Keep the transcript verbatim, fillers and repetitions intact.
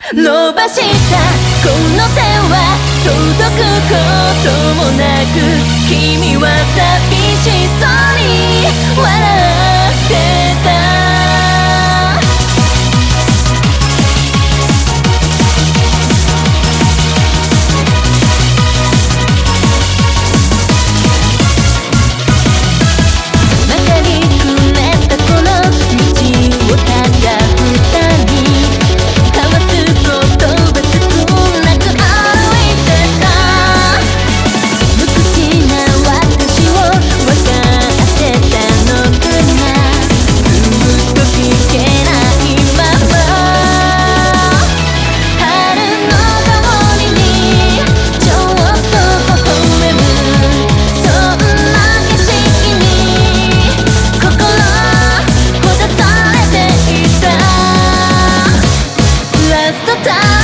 伸ばしたこの手は届くこともなく、君は寂しそうに笑ってた。曲がりくねったこの道をただ二人交わす言葉少なく歩いてた。無口な私を分かってたのかな。ずっと聞けないまま春の香りにちょっと微笑む、そんな景色に心閉ざされていた。ラストタイム